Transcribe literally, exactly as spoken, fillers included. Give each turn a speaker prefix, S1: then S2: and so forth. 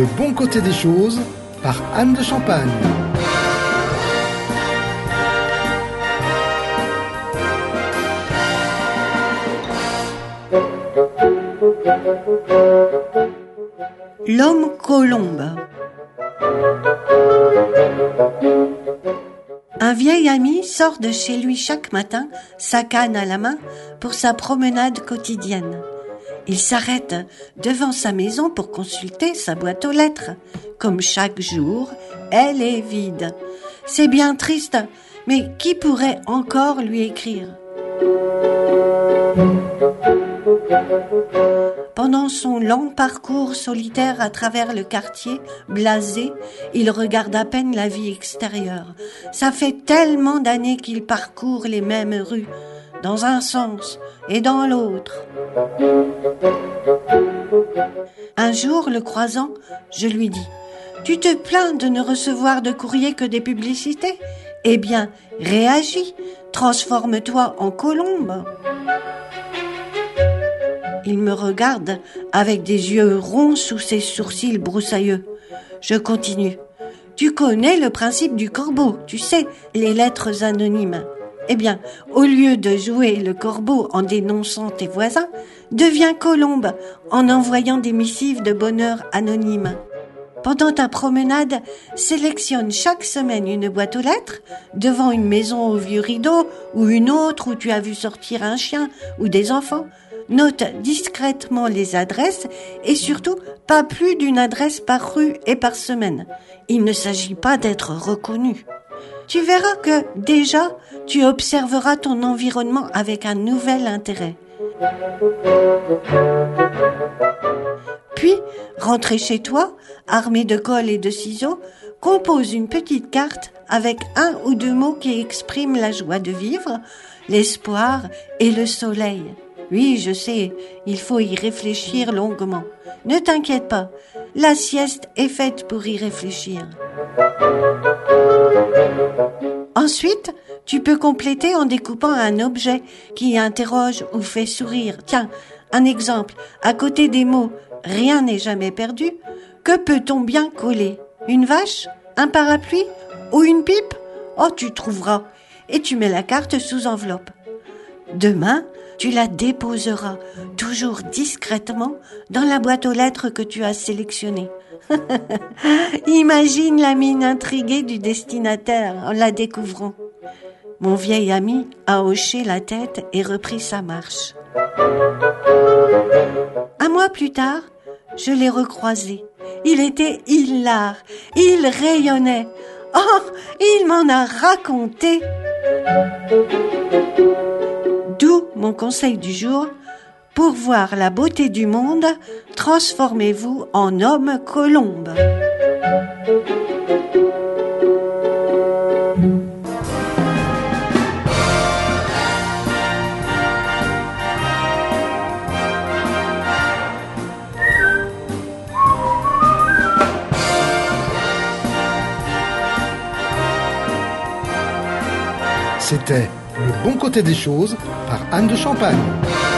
S1: bon côté des choses par Anne de Champagne.
S2: L'homme colombe. Un vieil ami sort de chez lui chaque matin, sa canne à la main, pour sa promenade quotidienne. Il s'arrête devant sa maison pour consulter sa boîte aux lettres. Comme chaque jour, elle est vide. C'est bien triste, mais qui pourrait encore lui écrire ? Pendant son long parcours solitaire à travers le quartier, blasé, il regarde à peine la vie extérieure. Ça fait tellement d'années qu'il parcourt les mêmes rues, dans un sens et dans l'autre. Un jour, le croisant, je lui dis « Tu te plains de ne recevoir de courrier que des publicités ? Eh bien, réagis, transforme-toi en colombe !» Il me regarde avec des yeux ronds sous ses sourcils broussailleux. Je continue. Tu connais le principe du corbeau, tu sais, les lettres anonymes. Eh bien, au lieu de jouer le corbeau en dénonçant tes voisins, deviens colombe en envoyant des missives de bonheur anonymes. Pendant ta promenade, sélectionne chaque semaine une boîte aux lettres devant une maison aux vieux rideaux ou une autre où tu as vu sortir un chien ou des enfants. Note discrètement les adresses et surtout pas plus d'une adresse par rue et par semaine. Il ne s'agit pas d'être reconnu. Tu verras que déjà tu observeras ton environnement avec un nouvel intérêt. Puis, rentré chez toi, armé de colle et de ciseaux, compose une petite carte avec un ou deux mots qui expriment la joie de vivre, l'espoir et le soleil. Oui, je sais, il faut y réfléchir longuement. Ne t'inquiète pas, la sieste est faite pour y réfléchir. Ensuite, tu peux compléter en découpant un objet qui interroge ou fait sourire. Tiens, un exemple, à côté des mots « rien n'est jamais perdu », que peut-on bien coller ? Une vache ? Un parapluie ? Ou une pipe ? Oh, tu trouveras. Et tu mets la carte sous enveloppe. Demain, tu la déposeras, toujours discrètement, dans la boîte aux lettres que tu as sélectionnée. Imagine la mine intriguée du destinataire en la découvrant. Mon vieil ami a hoché la tête et repris sa marche. Un mois plus tard, je l'ai recroisé. Il était hilar, il rayonnait. Oh, il m'en a raconté. D'où mon conseil du jour, pour voir la beauté du monde, transformez-vous en homme colombe.
S1: C'était Le bon côté des choses par Anne de Champagne.